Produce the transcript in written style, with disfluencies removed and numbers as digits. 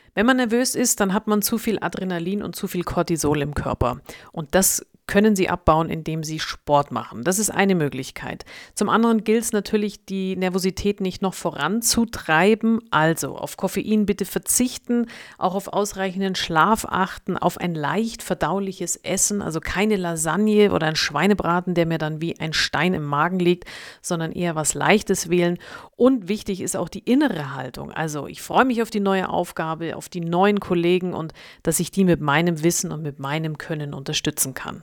Wenn man nervös ist, dann hat man zu viel Adrenalin und zu viel Cortisol im Körper. Und das können Sie abbauen, indem Sie Sport machen. Das ist eine Möglichkeit. Zum anderen gilt es natürlich, die Nervosität nicht noch voranzutreiben. Also auf Koffein bitte verzichten, auch auf ausreichenden Schlaf achten, auf ein leicht verdauliches Essen, also keine Lasagne oder ein Schweinebraten, der mir dann wie ein Stein im Magen liegt, sondern eher was Leichtes wählen. Und wichtig ist auch die innere Haltung. Also ich freue mich auf die neue Aufgabe, auf die neuen Kollegen und dass ich die mit meinem Wissen und mit meinem Können unterstützen kann.